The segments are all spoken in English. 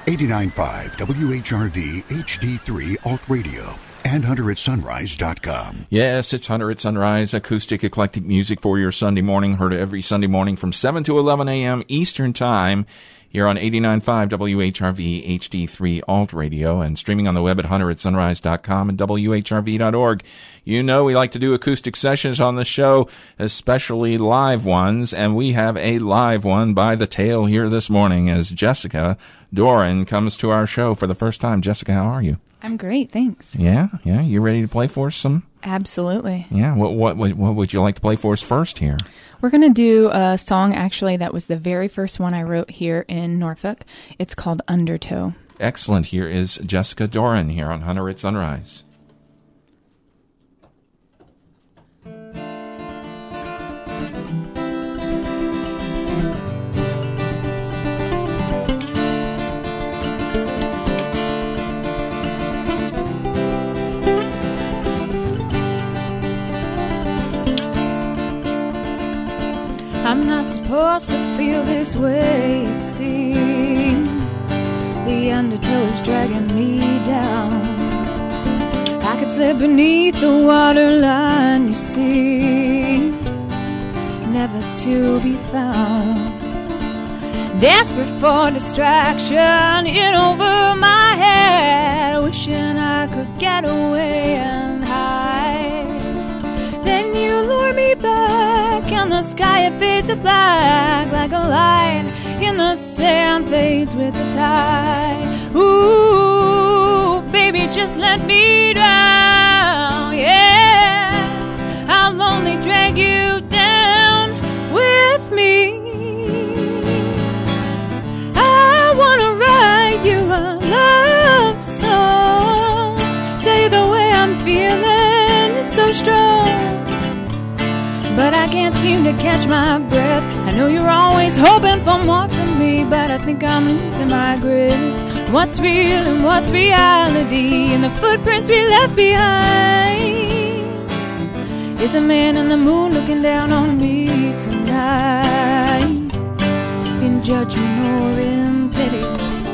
89.5 WHRV HD3 Alt Radio and HunterAtSunrise.com. Yes, it's Hunter at Sunrise, acoustic eclectic music for your Sunday morning, heard every Sunday morning from 7 to 11 a.m. Eastern Time here on 89.5 WHRV HD3 Alt Radio and streaming on the web at HunterAtSunrise.com and WHRV.org. You know we like to do acoustic sessions on the show, especially live ones, and we have a live one by the tail here this morning as Jessica Doran comes to our show for the first time. Jessica, how are you? I'm great, thanks. Yeah. You ready to play for us some? Absolutely. Yeah. What would you like to play for us first here? We're going to do a song, actually, that was the very first one I wrote here in Norfolk. It's called Undertow. Excellent. Here is Jessica Doran here on Hunter at Sunrise. I'm not supposed to feel this way, it seems. The undertow is dragging me down. I could slip beneath the waterline, you see, never to be found. Desperate for distraction in over my head, wishing I could get away and hide. Then you lure me back, and the sky it fades to black, like a light in the sand fades with the tide. Ooh, baby, just let me drown, yeah. I'll only drag you down with me. I wanna write you a love song, tell you the way I'm feeling, so strong. But I can't seem to catch my breath. I know you're always hoping for more from me, but I think I'm losing my grip. What's real and what's reality, and the footprints we left behind? Is a man in the moon looking down on me tonight, in judgment or in pity?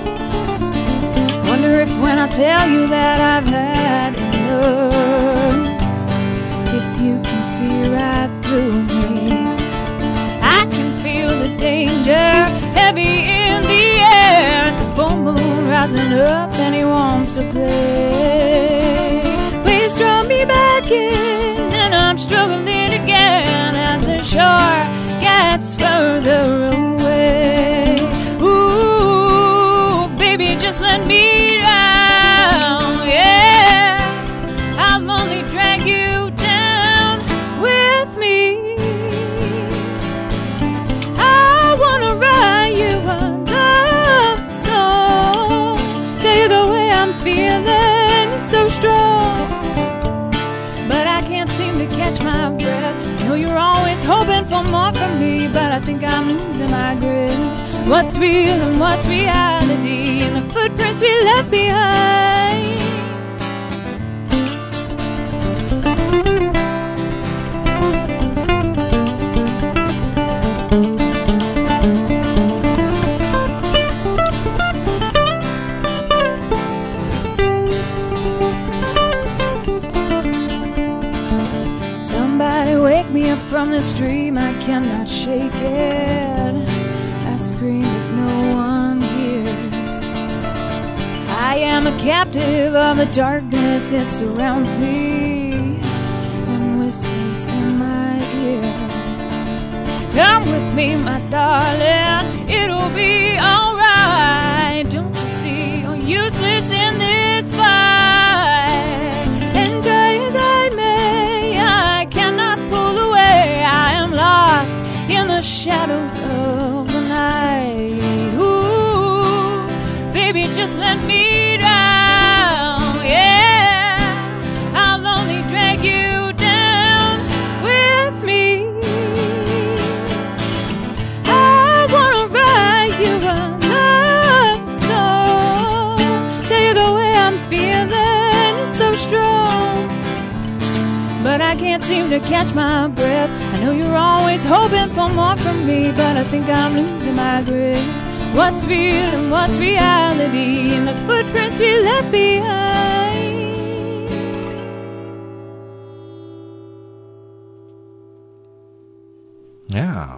Wonder if when I tell you that I've had enough, if you can see right through me. I can feel the danger heavy in the air. It's a full moon rising up and he wants to play. Please draw me back in, and I'm struggling again as the shore gets further away. Ooh, baby, just let me down, yeah. I'll only drag you down with me. I wanna write you a love song, tell you the way I'm feeling, so strong. But I can't seem to catch my breath. I know you're always hoping for more from me, but I think I'm losing my grip. What's real and what's reality, and the footprints we left behind? From this dream I cannot shake it. I scream if no one hears. I am a captive of the darkness, it surrounds me and whispers in my ear. Come with me, my darling, it'll be alright. Don't you see you're useless in this fight? And try as I may, I cannot pull away. I am lost in the shadows of the night. Ooh, baby, just let me down, yeah. I'll only drag you down with me. I wanna write you a love song, tell you the way I'm feeling, so strong. But I can't seem to catch my breath. I know you're always hoping for more from me, but I think I'm losing my grip. what's real and what's reality, and the footprints we left behind. Yeah.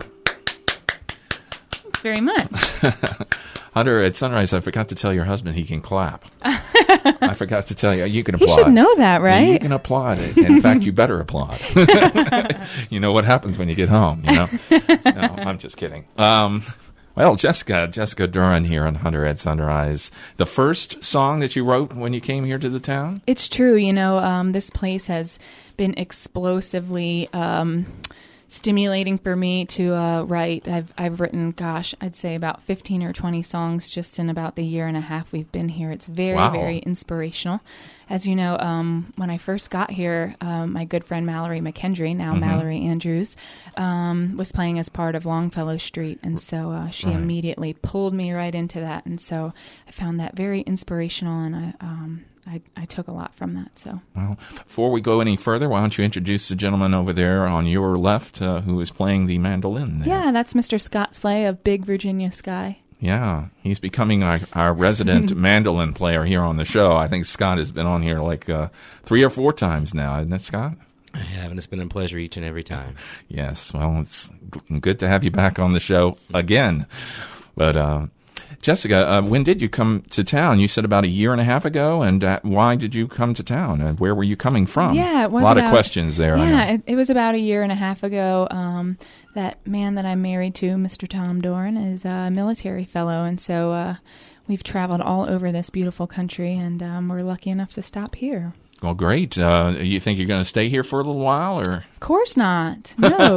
Thanks very much. Hunter, at Sunrise, I forgot to tell your husband he can clap. I forgot to tell you. You can applaud. He should know that, right? You can applaud. In fact, you better applaud. You know what happens when you get home, you know? No, I'm just kidding. Well, Jessica Duran here on Hunter at Sunrise. The first song that you wrote when you came here to the town? It's true. You know, this place has been explosively stimulating for me to write. I've written, gosh, I'd say about 15 or 20 songs just in about the year and a half we've been here. It's very, very inspirational. As you know, when I first got here, my good friend Mallory McKendry, now Mallory Andrews, was playing as part of Longfellow Street. And so she immediately pulled me right into that. And so I found that very inspirational, and I took a lot from that. So, well, before we go any further, why don't you introduce the gentleman over there on your left who is playing the mandolin there? Yeah, that's Mr. Scott Slay of Big Virginia Sky. Yeah, he's becoming our resident mandolin player here on the show. I think Scott has been on here like 3 or 4 times now, isn't it, Scott? I have, and it's been a pleasure each and every time. Yes, well, it's good to have you back on the show again. But Jessica, when did you come to town? You said about a year and a half ago, and why did you come to town? And where were you coming from? Yeah, it was a lot of questions there. Yeah, it was about a year and a half ago. That man that I'm married to, Mr. Tom Doran, is a military fellow, and so we've traveled all over this beautiful country, and we're lucky enough to stop here. Well, great. You think you're going to stay here for a little while, or? Of course not. No,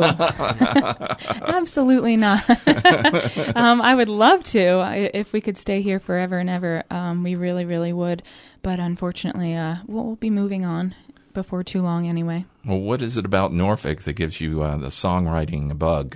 absolutely not. I would love to. If we could stay here forever and ever, we really, really would. But unfortunately, we'll be moving on before too long anyway. Well, what is it about Norfolk that gives you the songwriting bug?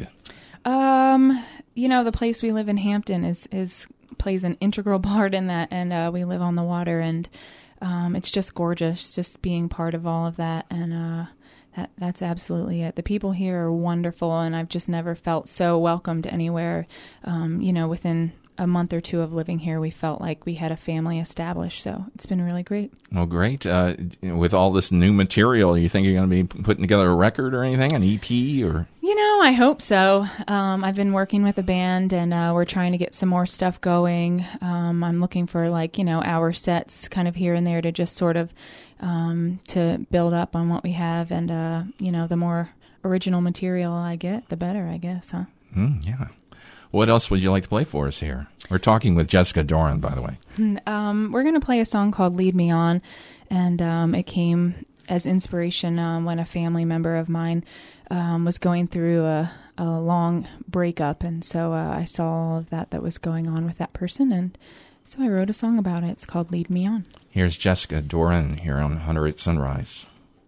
You know, the place we live in, Hampton, plays an integral part in that, and we live on the water, and it's just gorgeous, just being part of all of that, and that's absolutely it. The people here are wonderful, and I've just never felt so welcomed anywhere. You know, within a month or two of living here, we felt like we had a family established, so it's been really great. Well, great. With all this new material, you think you're going to be putting together a record or anything, an EP, or? You know, I hope so. I've been working with a band, and we're trying to get some more stuff going. I'm looking for, hour sets kind of here and there to just sort of to build up on what we have, and, the more original material I get, the better, I guess, huh? Yeah. What else would you like to play for us here? We're talking with Jessica Doran, by the way. We're going to play a song called Lead Me On, and it came as inspiration when a family member of mine was going through a long breakup, and so I saw all of that was going on with that person, and so I wrote a song about it. It's called Lead Me On. Here's Jessica Doran here on Hunter at Sunrise.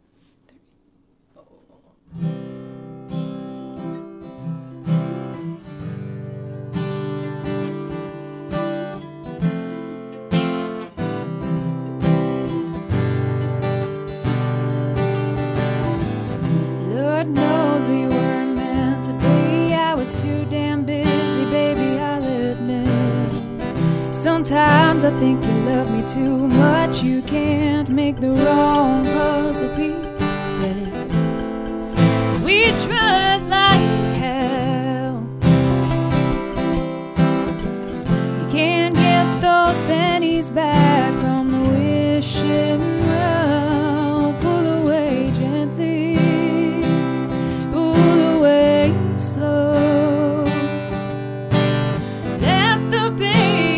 Sometimes I think you love me too much. You can't make the wrong puzzle piece fit. We tried like hell. You can't get those pennies back from the wishing well. Pull away gently, pull away slow. Let the pain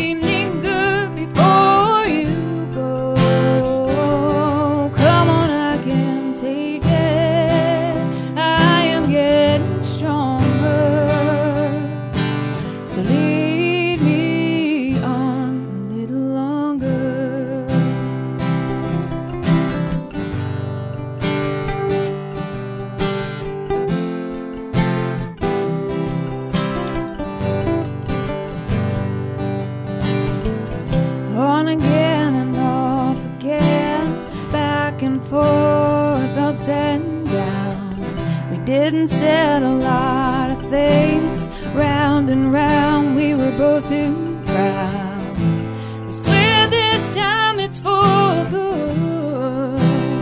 didn't said a lot of things, round and round we we're both too proud. We swear this time it's for good.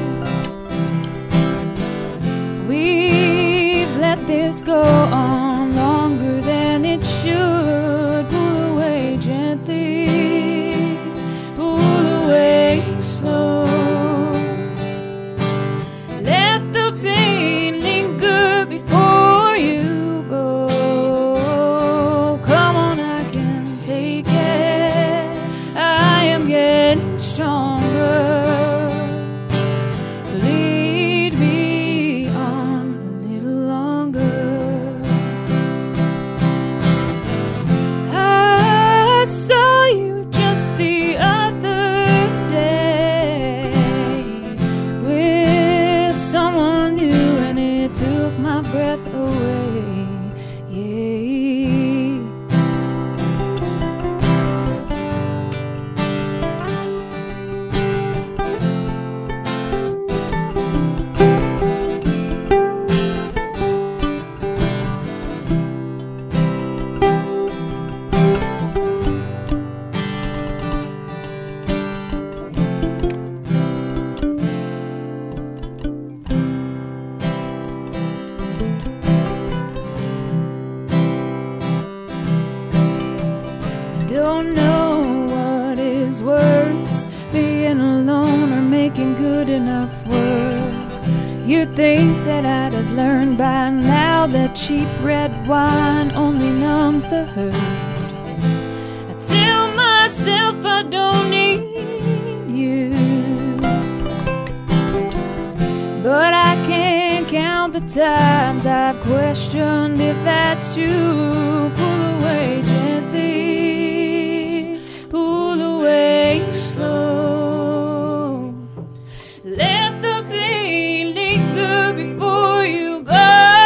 We've let this go on longer than it should. Pull away gently, pull away slow. Let the pain linger before you go. Come on, I can take it. I am getting stronger. So lead me on a little longer. I saw you just the other day with someone new, and it took my breath away. Yeah. Don't know what is worse, being alone or making good enough work. You'd think that I'd have learned by now that cheap red wine only numbs the hurt. I tell myself I don't need you, but I can't count the times I've questioned if that's true. Pull away gently, pull away slow. Let the pain linger before you go.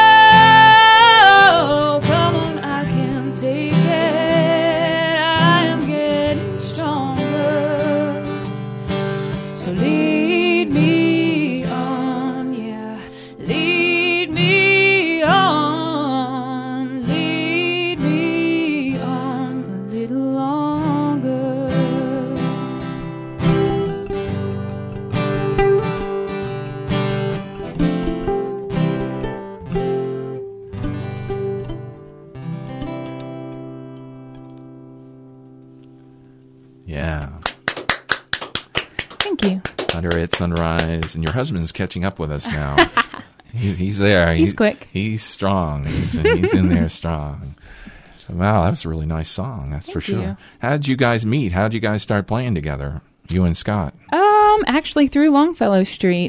Come on, I can take it. I am getting stronger. So lead me on, yeah. Lead me on. Lead me on a little longer. Yeah. Thank you. Under at Sunrise, and your husband's catching up with us now. He's there. He's quick. He's strong. He's in there strong. Wow, that was a really nice song. That's for sure. you. How did you guys meet? How did you guys start playing together? You and Scott. Actually through Longfellow Street.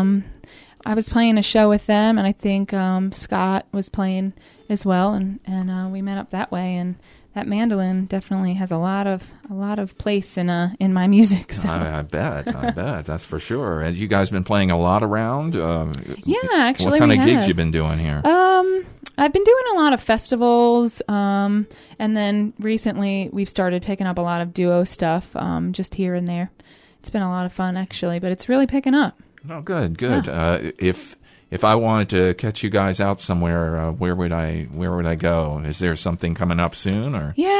I was playing a show with them, and I think Scott was playing as well, and we met up that way. And that mandolin definitely has a lot of place in my music. So. I bet. That's for sure. Have you guys been playing a lot around? Yeah, actually, what kind we of gigs have. you been doing here? I've been doing a lot of festivals, and then recently we've started picking up a lot of duo stuff, just here and there. It's been a lot of fun, actually, but it's really picking up. Oh, good. Yeah. If I wanted to catch you guys out somewhere, where would I go? Is there something coming up soon, or? Yeah,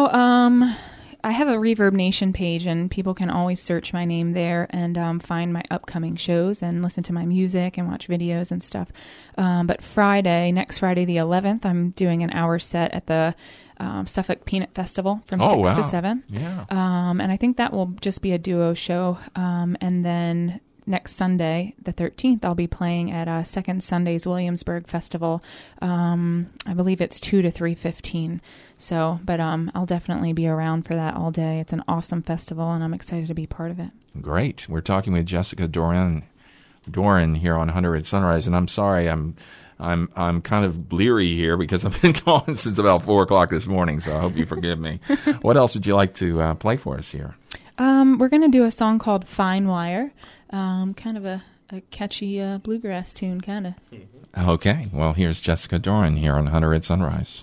I have a Reverb Nation page, and people can always search my name there and find my upcoming shows and listen to my music and watch videos and stuff. But next Friday the 11th, I'm doing an hour set at the Suffolk Peanut Festival from 6 to 7. Yeah. And I think that will just be a duo show. And then next Sunday, the 13th, I'll be playing at Second Sundays Williamsburg Festival. I believe it's 2 to 3:15. So, but I'll definitely be around for that all day. It's an awesome festival, and I'm excited to be part of it. Great. We're talking with Jessica Doran here on 100 at Sunrise, and I'm sorry, I'm kind of bleary here because I've been calling since about 4 o'clock this morning, so I hope you forgive me. What else would you like to play for us here? We're going to do a song called Fine Wire, kind of a catchy bluegrass tune, kind of. Okay, well, here's Jessica Doran here on 100 at Sunrise.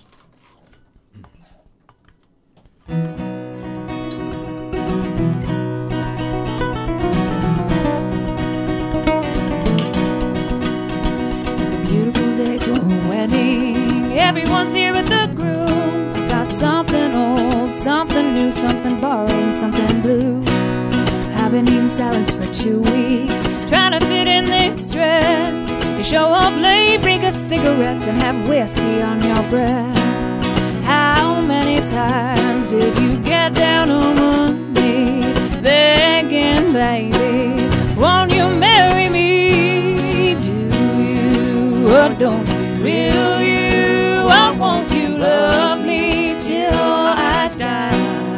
It's a beautiful day for a wedding. Everyone's here at the groom. Got something something new, something borrowed, and something blue. I've been eating salads for 2 weeks, trying to fit in this dress. You show up late, break up cigarettes, and have whiskey on your breath. How many times did you get down on one knee, begging, baby, won't you marry me? Do you or don't you? Will you or won't you love me till I die?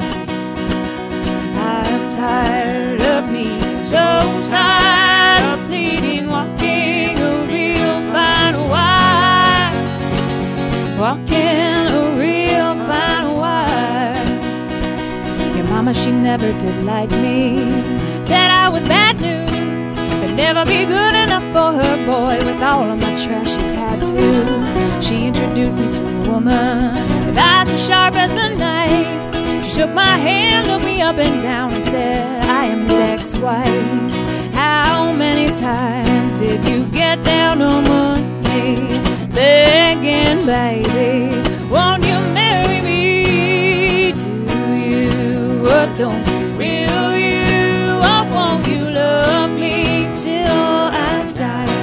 I'm tired of me, so tired of pleading, walking a real fine wire, walking a real fine wire. Your mama, she never did like me, said I was bad news, could never be good enough for her boy with all of my trashy tattoos. She introduced me to a woman with eyes as sharp as a knife. She shook my hand, looked me up and down, and said, I am his ex-wife. How many times did you get down on one knee, begging, baby, won't you marry me? Do you or don't you? Will you or won't you love me till I die?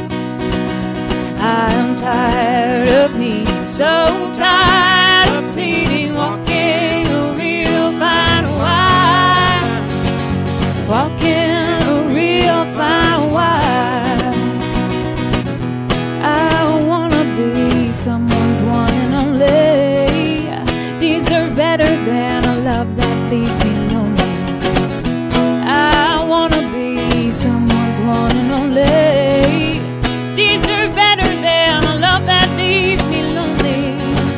I'm tired of me, so tired of pleading, walking a real fine wire, walking a real fine wire. I wanna be someone's one and only, deserve better than a love that leaves me lonely. I wanna be someone's one and only, deserve better than a love that leaves me lonely.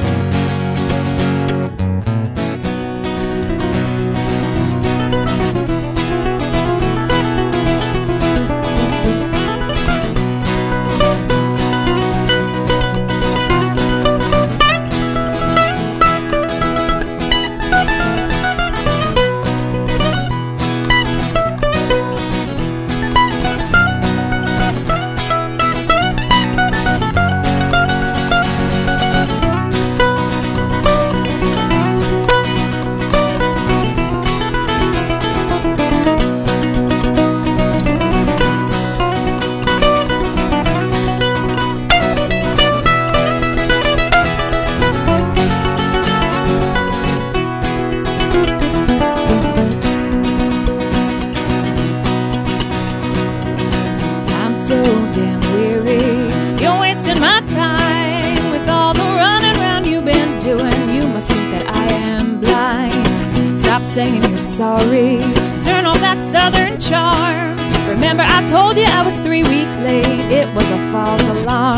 Saying you're sorry, turn off that southern charm. Remember I told you I was 3 weeks late, it was a false alarm.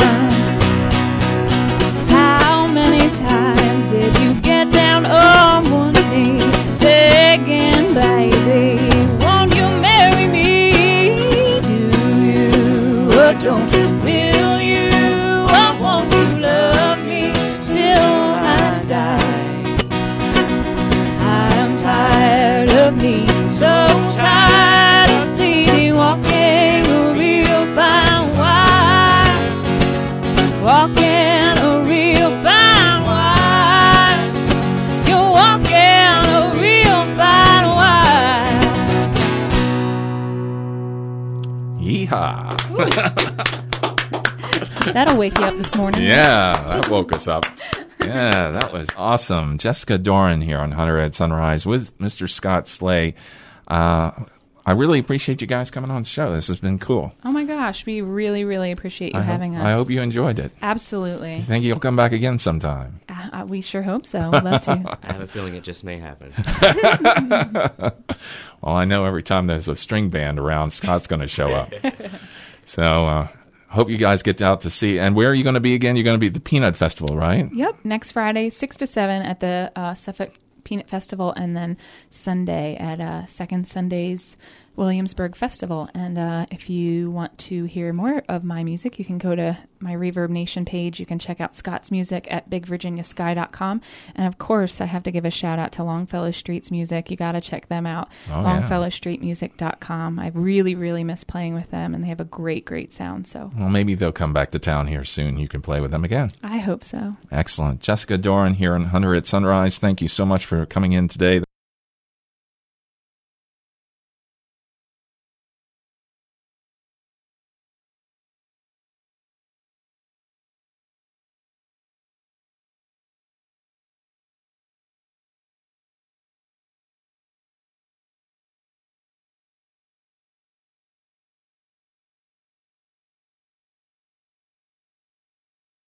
How many times did you get down on one knee, begging, baby, won't you marry me? Do you or don't you? Will you or won't you love me till I die? Tired of me, so tired of pleading, walking a real fine wire, walking a real fine wire. You're walking a real fine wire. Yeehaw! That'll wake you up this morning. Yeah, that woke us up. Yeah, that was awesome. Jessica Doran here on Hunter at Sunrise with Mr. Scott Slay. I really appreciate you guys coming on the show. This has been cool. Oh my gosh, we really, really appreciate you having us. I hope you enjoed it. Absolutely. You think you'll come back again sometime? We sure hope so. We'd love to. I have a feeling it just may happen. Well, I know every time there's a string band around, Scott's going to show up. So, hope you guys get out to see. And where are you going to be again? You're going to be at the Peanut Festival, right? Yep. Next Friday, 6 to 7 at the Suffolk Peanut Festival, and then Sunday at Second Sundays Williamsburg Festival. And if you want to hear more of my music, you can go to my Reverb Nation page. You can check out Scott's music at bigvirginiasky.com. And of course, I have to give a shout out to Longfellow Street's music. You got to check them out. Longfellowstreetmusic.com. I really, really miss playing with them, and they have a great, great sound. So, well, maybe they'll come back to town here soon. You can play with them again. I hope so. Excellent. Jessica Doran here on Hunter at Sunrise. Thank you so much for coming in today.